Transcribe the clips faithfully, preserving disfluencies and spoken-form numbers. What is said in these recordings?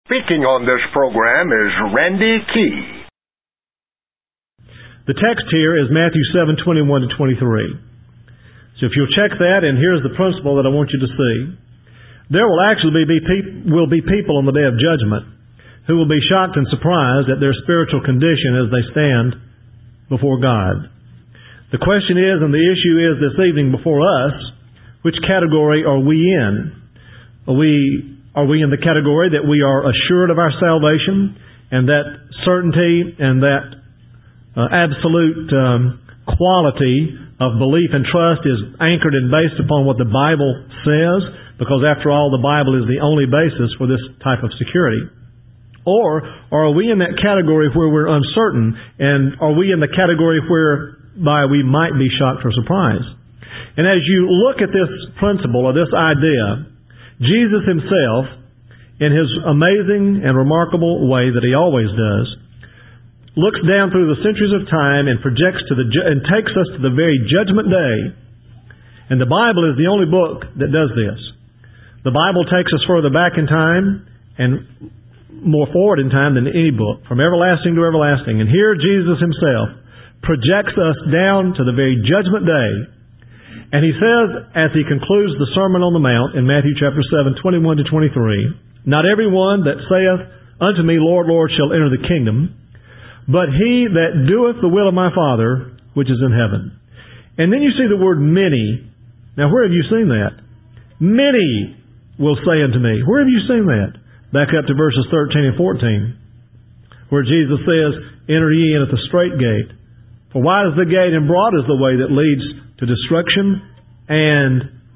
Speaking on this program is Randy Key. The text here is Matthew seven, twenty-one to twenty-three. So if you'll check that, and here's the principle that I want you to see. There will actually be, be, will be people on the day of judgment who will be shocked and surprised at their spiritual condition as they stand before God. The question is, and the issue is this evening before us, which category are we in? Are we, are we in the category that we are assured of our salvation, and that certainty and that uh, absolute um, quality of belief and trust is anchored and based upon what the Bible says, because after all, the Bible is the only basis for this type of security? Or are we in that category where we're uncertain, and are we in the category whereby we might be shocked or surprised? And as you look at this principle or this idea, Jesus Himself, in His amazing and remarkable way that He always does, looks down through the centuries of time and projects to the ju- and takes us to the very judgment day. And the Bible is the only book that does this. The Bible takes us further back in time and more forward in time than any book, from everlasting to everlasting. And here Jesus Himself projects us down to the very judgment day. And He says, as He concludes the Sermon on the Mount in Matthew chapter seven, twenty-one to twenty-three, "Not every one that saith unto me, Lord, Lord, shall enter the kingdom, but he that doeth the will of my Father which is in heaven." And then you see the word many. Now, where have you seen that? Many will say unto me. Where have you seen that? Back up to verses thirteen and fourteen, where Jesus says, "Enter ye in at the strait gate. For wide is the gate, and broad is the way that leads to destruction, and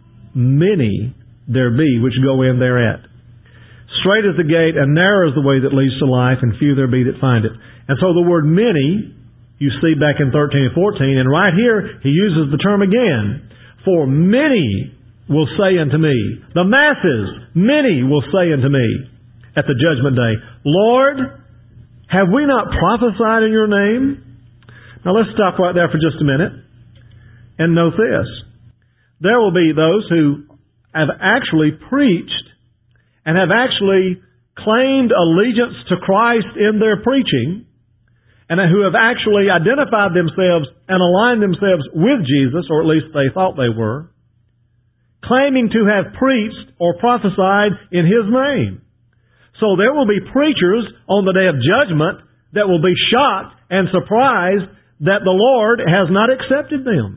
many there be which go in thereat. Strait is the gate, and narrow is the way that leads to life, and few there be that find it." And so the word many, you see back in thirteen and fourteen, and right here He uses the term again. "For many will say unto me," the masses, many will say unto me at the judgment day, "Lord, have we not prophesied in Your name?" Now let's stop right there for just a minute and note this. There will be those who have actually preached and have actually claimed allegiance to Christ in their preaching, and who have actually identified themselves and aligned themselves with Jesus, or at least they thought they were, claiming to have preached or prophesied in His name. So there will be preachers on the day of judgment that will be shocked and surprised that the Lord has not accepted them.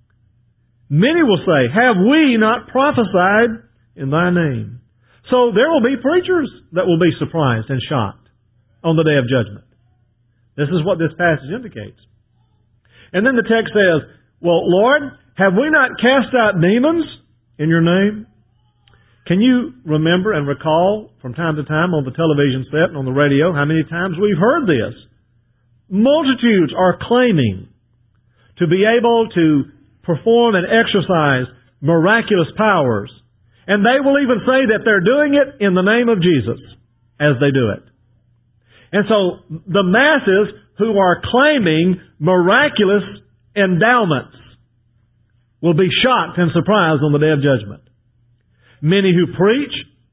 Many will say, "Have we not prophesied in Thy name?" So there will be preachers that will be surprised and shocked on the day of judgment. This is what this passage indicates. And then the text says, "Well, Lord, have we not cast out demons in Your name?" Can you remember and recall from time to time on the television set and on the radio how many times we've heard this? Multitudes are claiming to be able to perform and exercise miraculous powers. And they will even say that they're doing it in the name of Jesus as they do it. And so the masses who are claiming miraculous endowments will be shocked and surprised on the day of judgment. Many who preach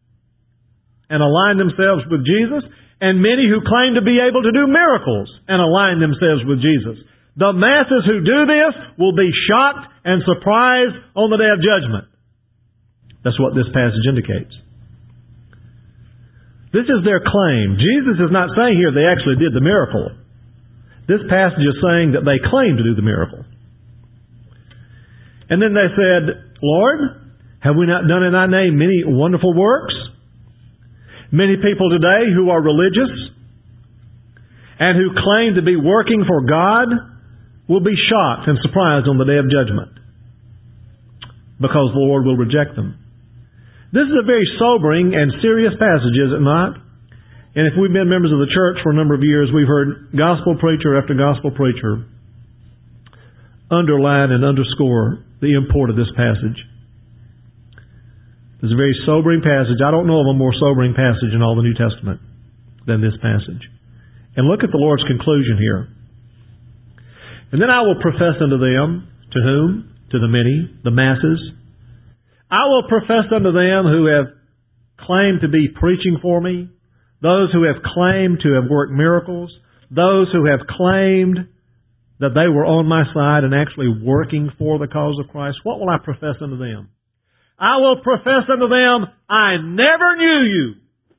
and align themselves with Jesus, and many who claim to be able to do miracles and align themselves with Jesus. The masses who do this will be shocked and surprised on the day of judgment. That's what this passage indicates. This is their claim. Jesus is not saying here they actually did the miracle. This passage is saying that they claim to do the miracle. And then they said, "Lord, have we not done in Thy name many wonderful works?" Many people today who are religious and who claim to be working for God will be shocked and surprised on the day of judgment, because the Lord will reject them. This is a very sobering and serious passage, is it not? And if we've been members of the church for a number of years, we've heard gospel preacher after gospel preacher underline and underscore the import of this passage. It's a very sobering passage. I don't know of a more sobering passage in all the New Testament than this passage. And look at the Lord's conclusion here. "And then I will profess unto them," to whom? To the many, the masses. "I will profess unto them who have claimed to be preaching for me, those who have claimed to have worked miracles, those who have claimed that they were on my side and actually working for the cause of Christ, what will I profess unto them? I will profess unto them, I never knew you.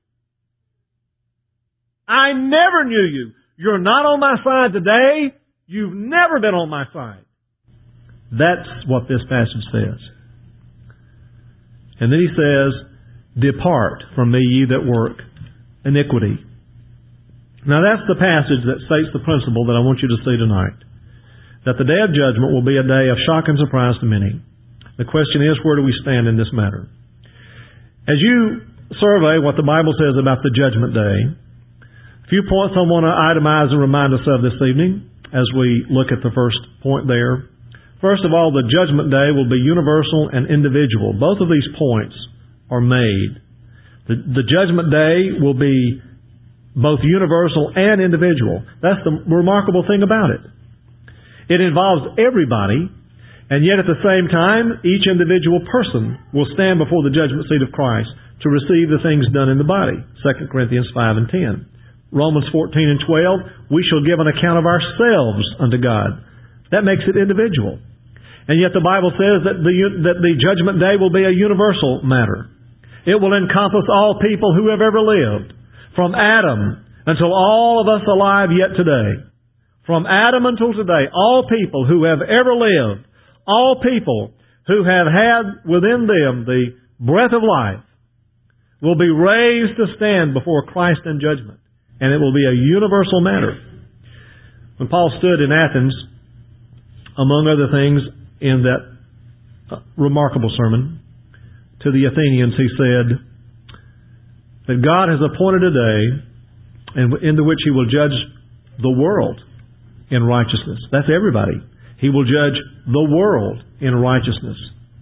I never knew you. You're not on my side today. You've never been on my side. That's what this passage says. And then he says, depart from me, ye that work iniquity. Now that's the passage that states the principle that I want you to see tonight. That the day of judgment will be a day of shock and surprise to many. The question is, where do we stand in this matter? As you survey what the Bible says about the judgment day, a few points I want to itemize and remind us of this evening as we look at the first point there. First of all, the judgment day will be universal and individual. Both of these points are made. The, the judgment day will be both universal and individual. That's the remarkable thing about it. It involves everybody, and yet at the same time, each individual person will stand before the judgment seat of Christ to receive the things done in the body. Second Corinthians five and ten. Romans fourteen and twelve, we shall give an account of ourselves unto God. That makes it individual. And yet the Bible says that the, that the judgment day will be a universal matter. It will encompass all people who have ever lived, from Adam until all of us alive yet today. From Adam until today, all people who have ever lived, all people who have had within them the breath of life, will be raised to stand before Christ in judgment. And it will be a universal matter. When Paul stood in Athens, among other things, in that remarkable sermon to the Athenians, he said that God has appointed a day into which He will judge the world in righteousness. That's everybody. He will judge the world in righteousness.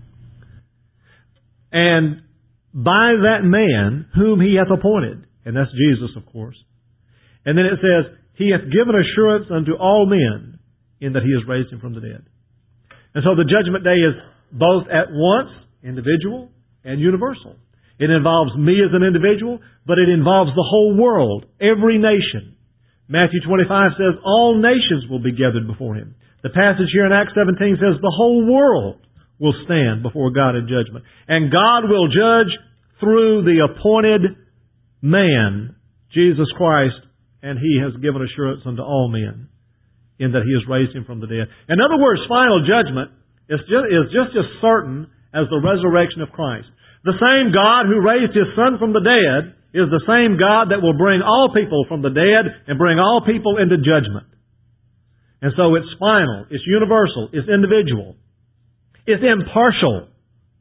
And by that man whom He hath appointed, and that's Jesus, of course. And then it says, He hath given assurance unto all men in that He has raised Him from the dead. And so the judgment day is both at once individual and universal. It involves me as an individual, but it involves the whole world, every nation. Matthew twenty-five says all nations will be gathered before Him. The passage here in Acts seventeen says the whole world will stand before God in judgment. And God will judge through the appointed man, Jesus Christ, and He has given assurance unto all men in that He has raised Him from the dead. In other words, final judgment is just, is just as certain as the resurrection of Christ. The same God who raised His Son from the dead is the same God that will bring all people from the dead and bring all people into judgment. And so it's final, it's universal, it's individual, it's impartial.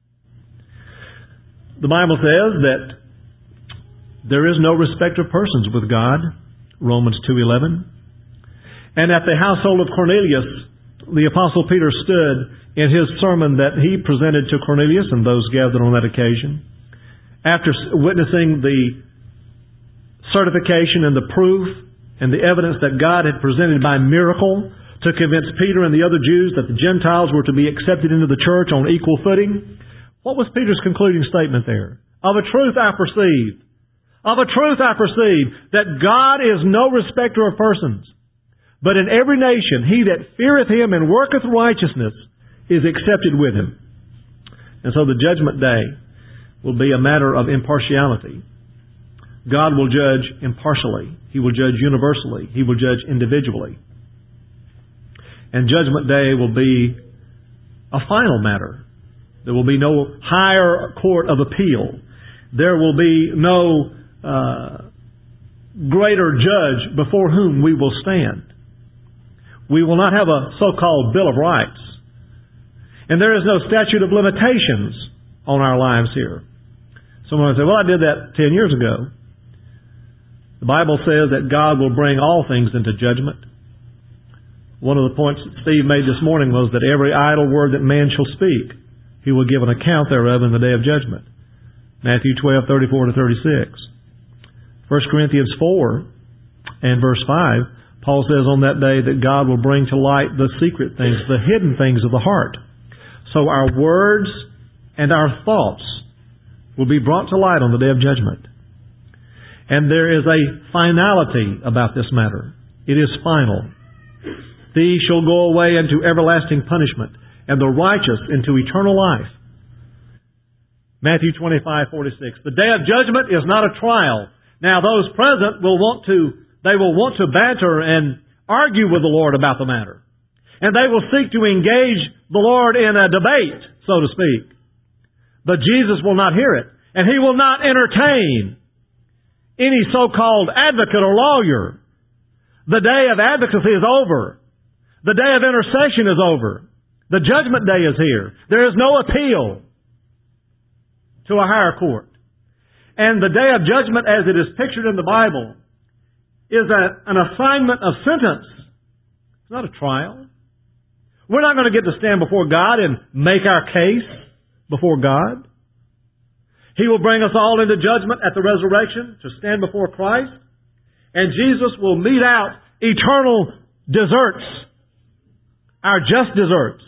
The Bible says that there is no respect of persons with God, Romans two eleven. And at the household of Cornelius, the Apostle Peter stood in his sermon that he presented to Cornelius and those gathered on that occasion. After witnessing the certification and the proof and the evidence that God had presented by miracle to convince Peter and the other Jews that the Gentiles were to be accepted into the church on equal footing, what was Peter's concluding statement there? Of a truth I perceive, of a truth I perceive that God is no respecter of persons, but in every nation he that feareth Him and worketh righteousness is accepted with Him. And so the judgment day will be a matter of impartiality. God will judge impartially. He will judge universally. He will judge individually. And judgment day will be a final matter. There will be no higher court of appeal. There will be no uh, greater judge before whom we will stand. We will not have a so-called Bill of Rights. And there is no statute of limitations on our lives here. Someone will say, well, I did that ten years ago. The Bible says that God will bring all things into judgment. One of the points that Steve made this morning was that every idle word that man shall speak, he will give an account thereof in the day of judgment. Matthew twelve, thirty-four to thirty-six. First Corinthians four and verse five, Paul says on that day that God will bring to light the secret things, the hidden things of the heart. So our words and our thoughts will be brought to light on the day of judgment. And there is a finality about this matter. It is final. These shall go away into everlasting punishment, and the righteous into eternal life. Matthew twenty-five forty-six. The day of judgment is not a trial. Now those present will want to, they will want to banter and argue with the Lord about the matter. And they will seek to engage the Lord in a debate, so to speak. But Jesus will not hear it. And He will not entertain any so-called advocate or lawyer. The day of advocacy is over. The day of intercession is over. The judgment day is here. There is no appeal to a higher court. And the day of judgment, as it is pictured in the Bible, is a, an assignment of sentence. It's not a trial. We're not going to get to stand before God and make our case before God. He will bring us all into judgment at the resurrection to stand before Christ. And Jesus will mete out eternal deserts, our just deserts,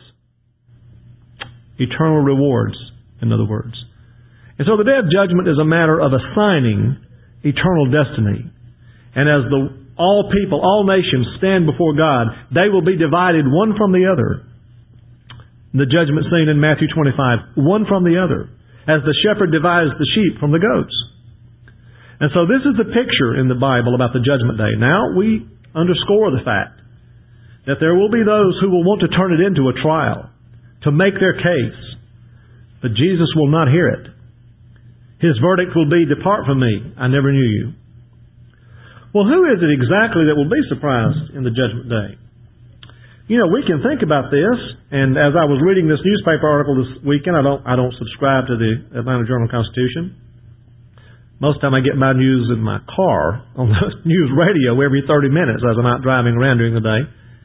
eternal rewards, in other words. And so the day of judgment is a matter of assigning eternal destiny. And as the all people, all nations stand before God, they will be divided one from the other. The judgment scene in Matthew twenty-five, one from the other, as the shepherd divides the sheep from the goats. And so this is the picture in the Bible about the judgment day. Now we underscore the fact that there will be those who will want to turn it into a trial, to make their case. But Jesus will not hear it. His verdict will be, "Depart from me, I never knew you." Well, who is it exactly that will be surprised in the judgment day? You know, we can think about this, and as I was reading this newspaper article this weekend, I don't I don't subscribe to the Atlanta Journal-Constitution. Most of the time I get my news in my car on the news radio every thirty minutes as I'm out driving around during the day.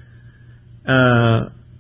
Uh,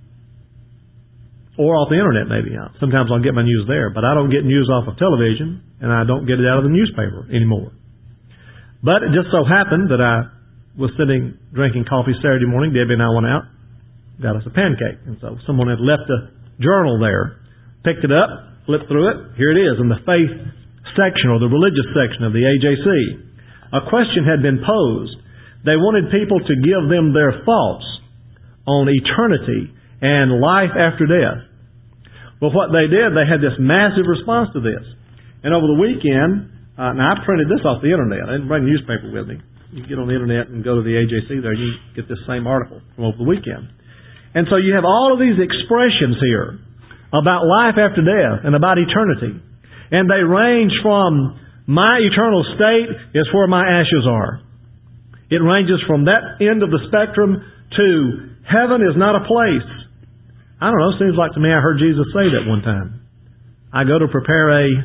or off the internet maybe. Sometimes I'll get my news there, but I don't get news off of television, and I don't get it out of the newspaper anymore. But it just so happened that I was sitting drinking coffee Saturday morning. Debbie and I went out, got us a pancake. And so someone had left a journal there, picked it up, flipped through it. Here it is in the faith section or the religious section of the A J C. A question had been posed. They wanted people to give them their thoughts on eternity and life after death. Well, what they did, they had this massive response to this. And over the weekend, uh, now I printed this off the internet. I didn't bring a newspaper with me. You get on the internet and go to the A J C there, you get this same article from over the weekend. And so you have all of these expressions here about life after death and about eternity. And they range from my eternal state is where my ashes are. It ranges from that end of the spectrum to heaven is not a place. I don't know, it seems like to me I heard Jesus say that one time. I go to prepare a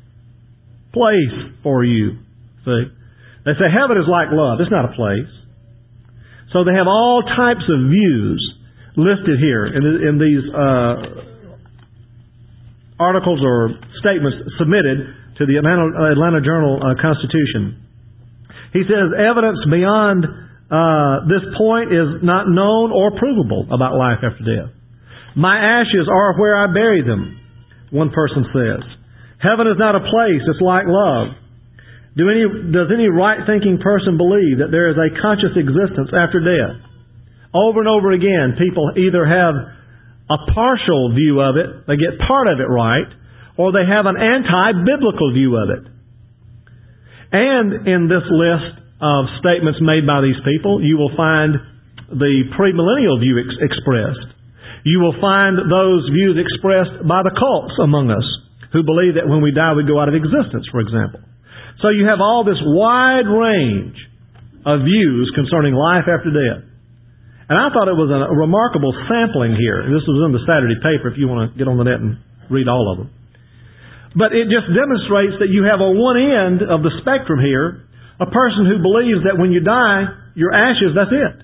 place for you. See? They say heaven is like love. It's not a place. So they have all types of views listed here in, in these uh, articles or statements submitted to the Atlanta, Atlanta Journal-Constitution. He says evidence beyond uh, this point is not known or provable about life after death. My ashes are where I bury them, one person says. Heaven is not a place, it's like love. Do any, does any right-thinking person believe that there is a conscious existence after death? Over and over again, people either have a partial view of it, they get part of it right, or they have an anti-biblical view of it. And in this list of statements made by these people, you will find the premillennial view ex- expressed. You will find those views expressed by the cults among us who believe that when we die we go out of existence, for example. So you have all this wide range of views concerning life after death. And I thought it was a remarkable sampling here. This was in the Saturday paper if you want to get on the net and read all of them. But it just demonstrates that you have on one end of the spectrum here a person who believes that when you die, your ashes, that's it.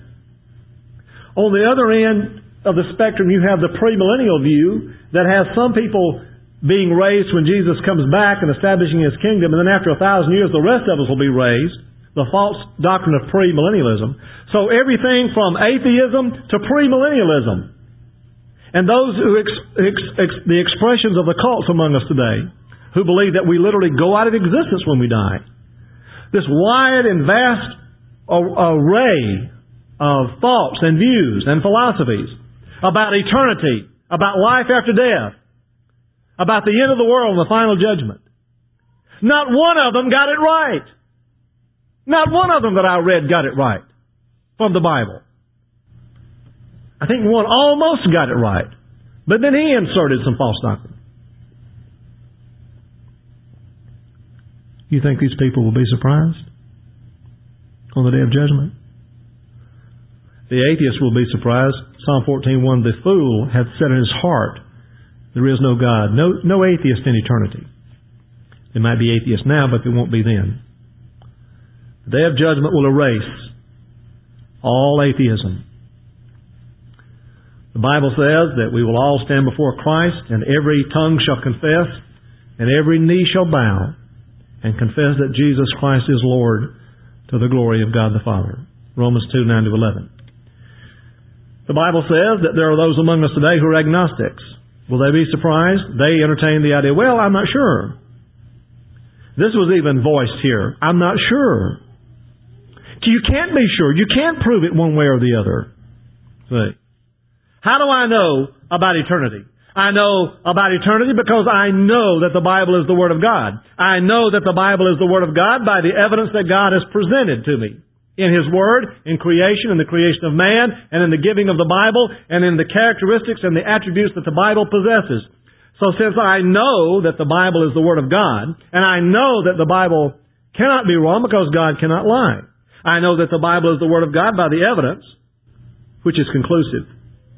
On the other end of the spectrum, you have the premillennial view that has some people being raised when Jesus comes back and establishing His kingdom, and then after a thousand years, the rest of us will be raised. The false doctrine of premillennialism. So everything from atheism to premillennialism. And those who ex, ex, ex, the expressions of the cults among us today, who believe that we literally go out of existence when we die. this wide and vast array of thoughts and views and philosophies about eternity, about life after death, about the end of the world and the final judgment. Not one of them got it right. Not one of them that I read got it right from the Bible. I think one almost got it right, but then he inserted some false doctrine. You think these people will be surprised on the day of judgment? The atheist will be surprised. Psalm fourteen one, the fool hath said in his heart, there is no God. No, no atheist in eternity. They might be atheists now, but they won't be then. The day of judgment will erase all atheism. The Bible says that we will all stand before Christ, and every tongue shall confess, and every knee shall bow, and confess that Jesus Christ is Lord, to the glory of God the Father. Romans two, nine to eleven. The Bible says that there are those among us today who are agnostics. Will they be surprised? They entertain the idea, well, I'm not sure. This was even voiced here. I'm not sure. You can't be sure. You can't prove it one way or the other. See? How do I know about eternity? I know about eternity because I know that the Bible is the Word of God. I know that the Bible is the Word of God by the evidence that God has presented to me in His Word, in creation, in the creation of man, and in the giving of the Bible, and in the characteristics and the attributes that the Bible possesses. So since I know that the Bible is the Word of God, and I know that the Bible cannot be wrong because God cannot lie, I know that the Bible is the Word of God by the evidence, which is conclusive.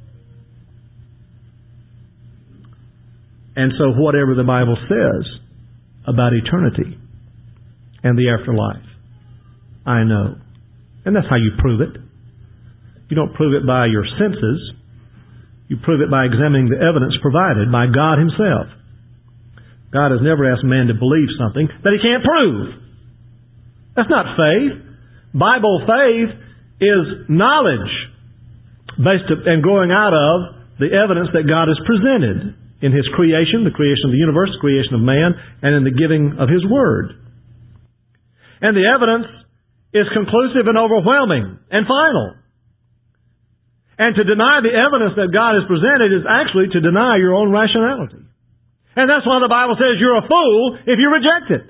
And so whatever the Bible says about eternity and the afterlife, I know. And that's how you prove it. You don't prove it by your senses. You prove it by examining the evidence provided by God Himself. God has never asked man to believe something that He can't prove. That's not faith. Bible faith is knowledge based and growing out of the evidence that God has presented in His creation, the creation of the universe, the creation of man, and in the giving of His Word. And the evidence is conclusive and overwhelming and final. And to deny the evidence that God has presented is actually to deny your own rationality. And that's why the Bible says you're a fool if you reject it.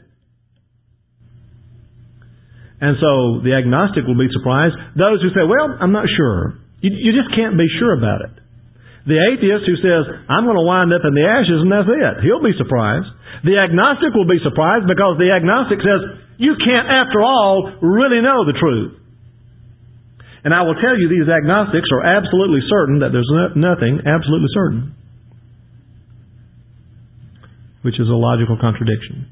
And so the agnostic will be surprised. Those who say, well, I'm not sure. You, you just can't be sure about it. The atheist who says, I'm going to wind up in the ashes and that's it. He'll be surprised. The agnostic will be surprised because the agnostic says, you can't, after all, really know the truth. And I will tell you, these agnostics are absolutely certain that there's nothing absolutely certain, which is a logical contradiction.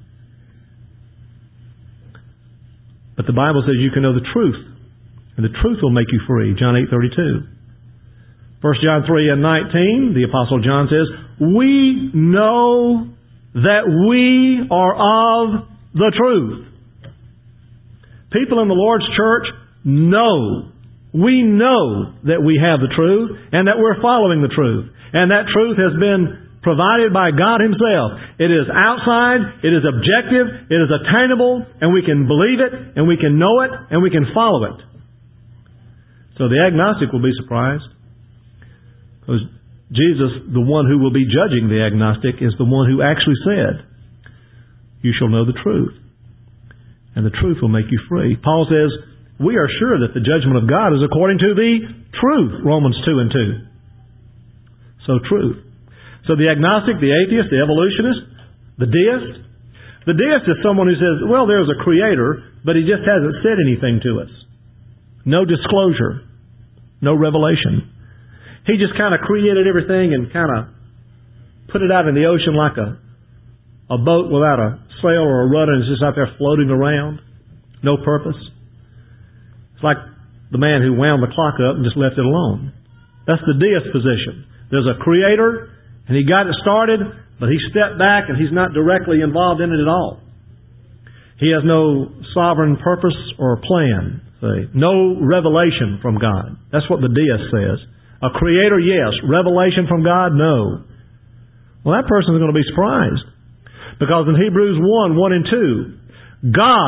But the Bible says you can know the truth, and the truth will make you free. John eight thirty-two. First John three and nineteen, the Apostle John says, we know that we are of the truth. People in the Lord's church know, we know that we have the truth and that we're following the truth. And that truth has been provided by God Himself. It is outside, it is objective, it is attainable, and we can believe it, and we can know it, and we can follow it. So the agnostic will be surprised. Because Jesus, the one who will be judging the agnostic, is the one who actually said, you shall know the truth, and the truth will make you free. Paul says, we are sure that the judgment of God is according to the truth, Romans two and two. So truth. So the agnostic, the atheist, the evolutionist, the deist. The deist is someone who says, well, there's a creator, but He just hasn't said anything to us. No disclosure. No revelation. He just kind of created everything and kind of put it out in the ocean like a, a boat without a sail or a rudder, and it's just out there floating around. No purpose. It's like the man who wound the clock up and just left it alone. That's the deist position. There's a creator, and He got it started, but He stepped back and He's not directly involved in it at all. He has no sovereign purpose or plan. See? No revelation from God. That's what the deist says. A creator, yes. Revelation from God, no. Well, that person is going to be surprised. Because in Hebrews one, one and two, God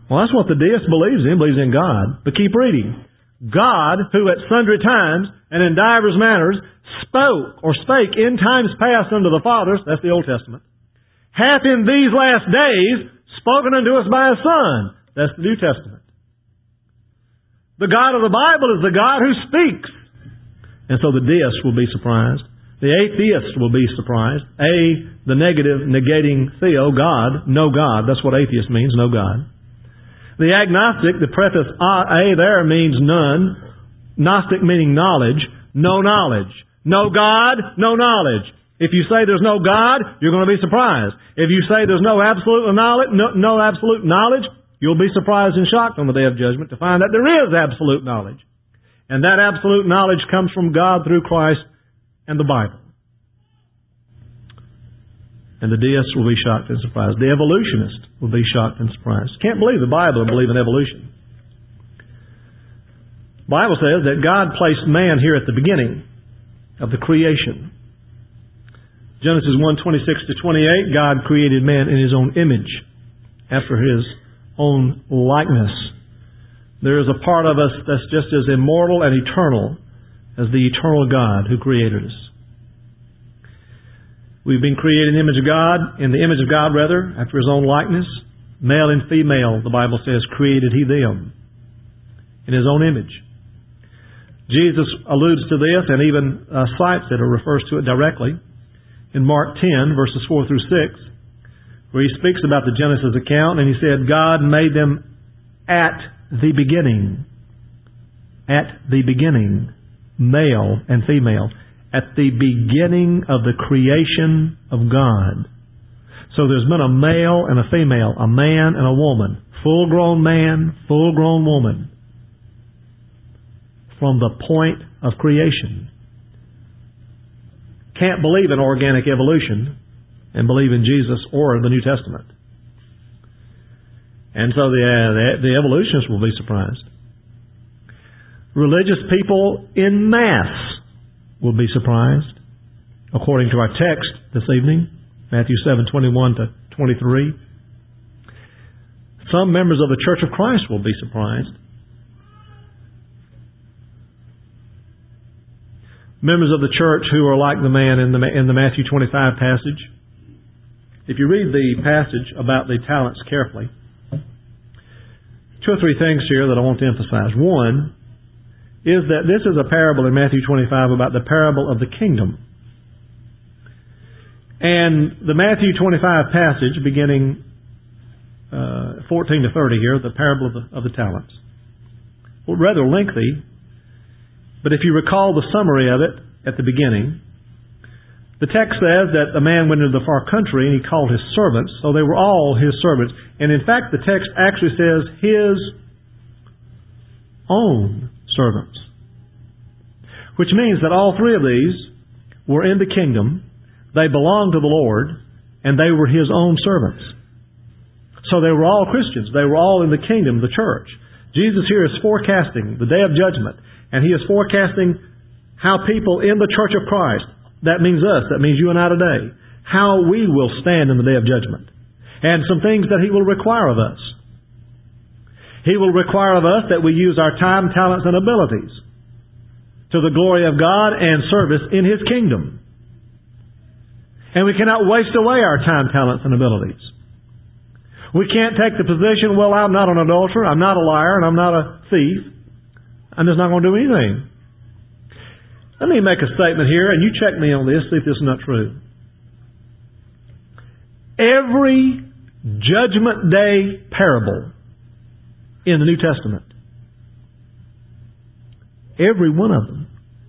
Well, that's what the deist believes in, believes in God. But keep reading. God, who at sundry times and in divers manners spoke or spake in times past unto the fathers, that's the Old Testament, hath in these last days spoken unto us by His Son, that's the New Testament. The God of the Bible is the God who speaks. And so the deist will be surprised. The atheist will be surprised. A, the negative, negating theo, God, no God. That's what atheist means, no God. The agnostic, the preface A there means none. Gnostic meaning knowledge. No knowledge. No God, no knowledge. If you say there's no God, you're going to be surprised. If you say there's no absolute knowledge, no, no absolute knowledge, you'll be surprised and shocked on the day of judgment to find that there is absolute knowledge. And that absolute knowledge comes from God through Christ and the Bible. And the deists will be shocked and surprised. The evolutionist will be shocked and surprised. Can't believe the Bible and believe in evolution. The Bible says that God placed man here at the beginning of the creation. Genesis one, twenty-six to twenty-eight, God created man in His own image, after His own likeness. There is a part of us that's just as immortal and eternal as the eternal God who created us. We've been created in the image of God, in the image of God rather, after His own likeness. Male and female, the Bible says, created He them in His own image. Jesus alludes to this and even uh, cites it or refers to it directly in Mark ten, verses four through six, where He speaks about the Genesis account, and He said, God made them at the beginning. At the beginning. Male and female. At the beginning of the creation of God. So there's been a male and a female, a man and a woman, full-grown man, full-grown woman, from the point of creation. Can't believe in organic evolution and believe in Jesus or the New Testament. And so the, uh, the, the evolutionists will be surprised. Religious people in mass will be surprised, according to our text this evening, Matthew seven, twenty-one to twenty-three. Some members of the Church of Christ will be surprised. Members of the church who are like the man in the, in the Matthew twenty-five passage. If you read the passage about the talents carefully, two or three things here that I want to emphasize. One is that this is a parable in Matthew twenty-five about the parable of the kingdom. And the Matthew twenty-five passage, beginning uh, fourteen to thirty here, the parable of the, of the talents, well, rather lengthy, but if you recall the summary of it at the beginning, the text says that a man went into the far country and he called his servants, so they were all his servants. And in fact, the text actually says his own servants. Which means that all three of these were in the kingdom, they belonged to the Lord, and they were His own servants. So they were all Christians. They were all in the kingdom, the church. Jesus here is forecasting the day of judgment, and He is forecasting how people in the church of Christ, that means us, that means you and I today, how we will stand in the day of judgment. And some things that He will require of us. He will require of us that we use our time, talents, and abilities to the glory of God and service in His kingdom. And we cannot waste away our time, talents, and abilities. We can't take the position, well, I'm not an adulterer, I'm not a liar, and I'm not a thief. I'm just not going to do anything. Let me make a statement here, and you check me on this, see if this is not true. Every Judgment Day parable in the New Testament, every one of them,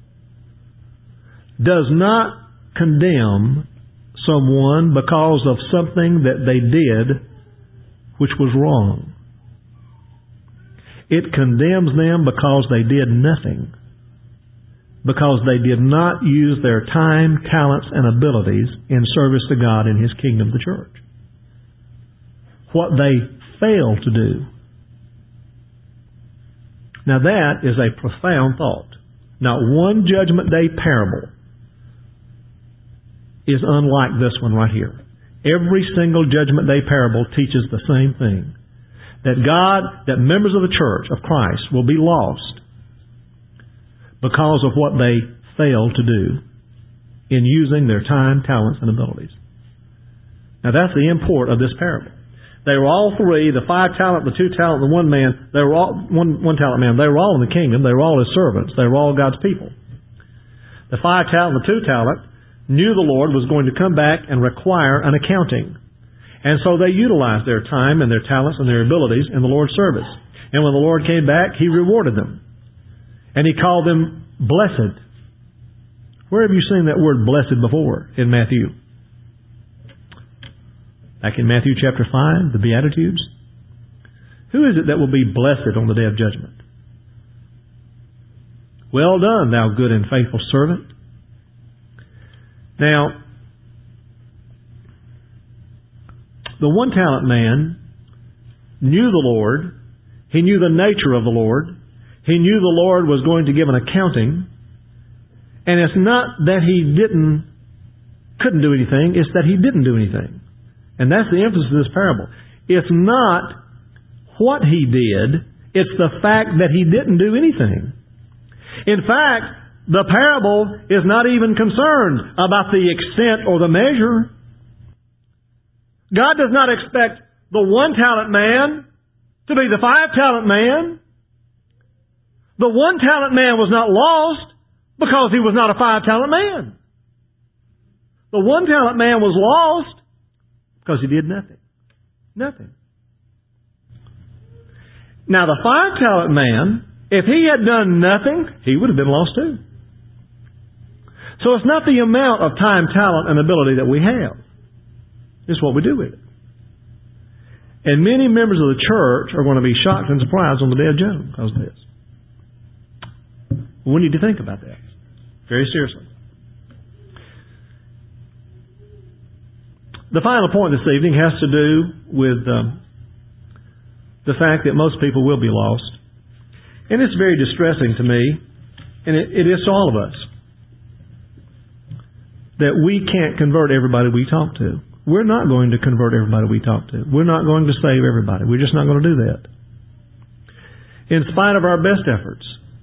does not condemn someone because of something that they did which was wrong. It condemns them because they did nothing. Because they did not use their time, talents, and abilities in service to God in His kingdom, the church. What they failed to do. Now that is a profound thought. Not one Judgment Day parable is unlike this one right here. Every single Judgment Day parable teaches the same thing. that God, that members of the church of Christ will be lost because of what they failed to do in using their time, talents, and abilities. Now that's the import of this parable. They were all three, the five talent, the two talent, the one man, they were all, one, one talent man, they were all in the kingdom, they were all His servants, they were all God's people. The five talent and the two talent knew the Lord was going to come back and require an accounting. And so they utilized their time and their talents and their abilities in the Lord's service. And when the Lord came back, He rewarded them. And He called them blessed. Where have you seen that word blessed before in Matthew? Back in Matthew chapter five, the Beatitudes. Who is it that will be blessed on the day of judgment? Well done, thou good and faithful servant. Now, the one talent man knew the Lord. He knew the nature of the Lord. He knew the Lord was going to give an accounting. And it's not that he didn't, couldn't do anything. It's that he didn't do anything. And that's the emphasis of this parable. It's not what he did. It's the fact that he didn't do anything. In fact, the parable is not even concerned about the extent or the measure. God does not expect the one talent man to be the five talent man. The one talent man was not lost because he was not a five talent man. The one talent man was lost because he did nothing. Nothing. Now the five talent man, if he had done nothing, he would have been lost too. So it's not the amount of time, talent, and ability that we have. It's what we do with it. And many members of the church are going to be shocked and surprised on the day of judgment because of this. We need to think about that very seriously. The final point this evening has to do with um, the fact that most people will be lost. And it's very distressing to me, and it, it is to all of us, that we can't convert everybody we talk to. We're not going to convert everybody we talk to. We're not going to save everybody. We're just not going to do that. In spite of our best efforts,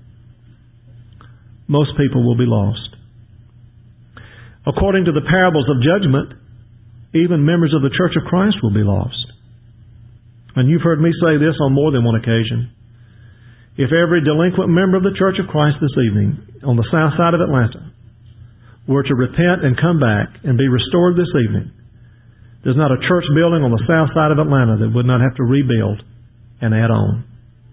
most people will be lost. According to the parables of judgment, even members of the Church of Christ will be lost. And you've heard me say this on more than one occasion. If every delinquent member of the Church of Christ this evening on the south side of Atlanta were to repent and come back and be restored this evening, there's not a church building on the south side of Atlanta that would not have to rebuild and add on.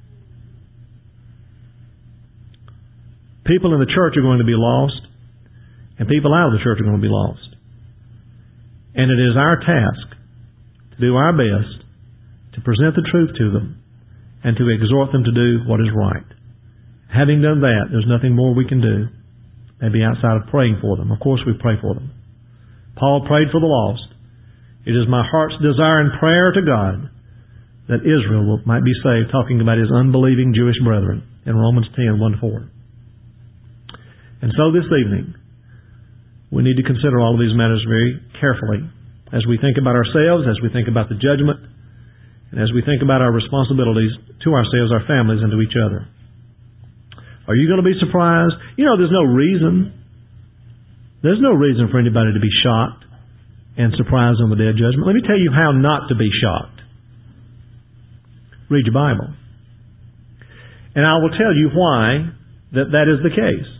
People in the church are going to be lost, and people out of the church are going to be lost. And it is our task to do our best to present the truth to them and to exhort them to do what is right. Having done that, there's nothing more we can do, maybe outside of praying for them. Of course we pray for them. Paul prayed for the lost. It is my heart's desire and prayer to God that Israel might be saved, talking about his unbelieving Jewish brethren in Romans ten, one to four. And so this evening, we need to consider all of these matters very carefully as we think about ourselves, as we think about the judgment, and as we think about our responsibilities to ourselves, our families, and to each other. Are you going to be surprised? You know, there's no reason. There's no reason for anybody to be shocked and surprised on the day of judgment. Let me tell you how not to be shocked. Read your Bible. And I will tell you why that that is the case.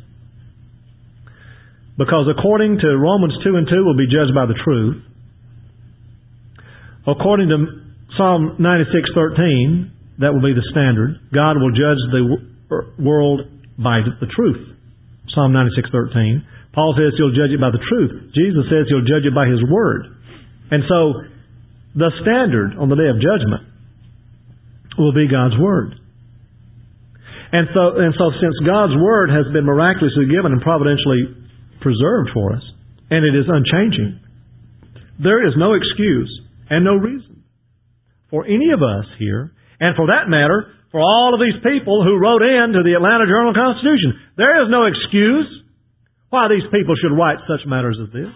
Because according to Romans two and two, we'll be judged by the truth. According to Psalm ninety-six thirteen, that will be the standard. God will judge the world by the truth. Psalm ninety-six thirteen. Paul says He'll judge it by the truth. Jesus says He'll judge it by His Word. And so, the standard on the day of judgment will be God's Word. And so, and so since God's Word has been miraculously given and providentially preserved for us, and it is unchanging, there is no excuse and no reason for any of us here, and for that matter, for all of these people who wrote in to the Atlanta Journal-Constitution. There is no excuse why these people should write such matters as this,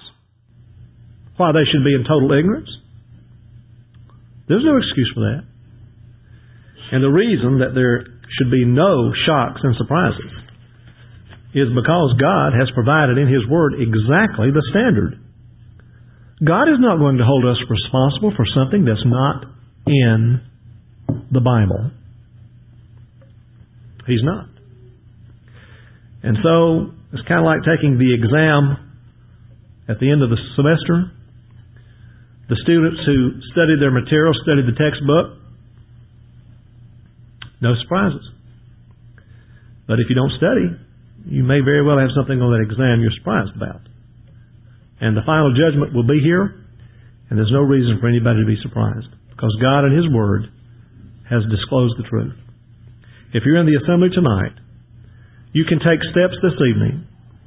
why they should be in total ignorance. There's no excuse for that. And the reason that there should be no shocks and surprises is because God has provided in His Word exactly the standard. God is not going to hold us responsible for something that's not in the Bible. He's not. And so, it's kind of like taking the exam at the end of the semester. The students who studied their material, studied the textbook, no surprises. But if you don't study, you may very well have something on that exam you're surprised about. And the final judgment will be here, and there's no reason for anybody to be surprised, because God in His Word has disclosed the truth. If you're in the assembly tonight, you can take steps this evening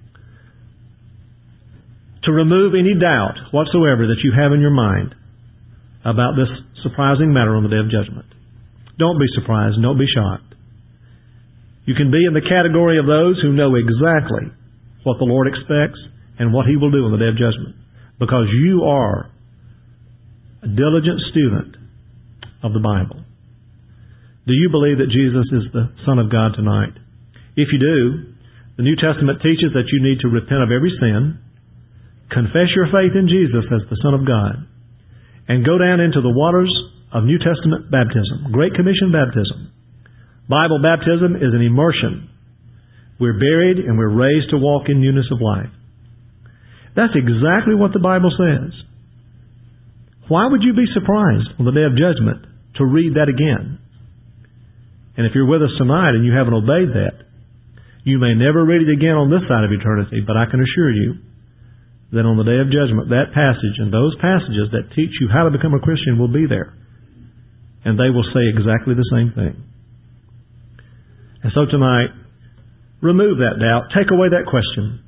to remove any doubt whatsoever that you have in your mind about this surprising matter on the Day of Judgment. Don't be surprised and don't be shocked. You can be in the category of those who know exactly what the Lord expects and what He will do on the Day of Judgment, because you are a diligent student of the Bible. Do you believe that Jesus is the Son of God tonight? If you do, the New Testament teaches that you need to repent of every sin, confess your faith in Jesus as the Son of God, and go down into the waters of New Testament baptism, Great Commission baptism. Bible baptism is an immersion. We're buried and we're raised to walk in newness of life. That's exactly what the Bible says. Why would you be surprised on the Day of Judgment to read that again? And if you're with us tonight and you haven't obeyed that, you may never read it again on this side of eternity, but I can assure you that on the Day of Judgment, that passage and those passages that teach you how to become a Christian will be there. And they will say exactly the same thing. And so tonight, remove that doubt. Take away that question.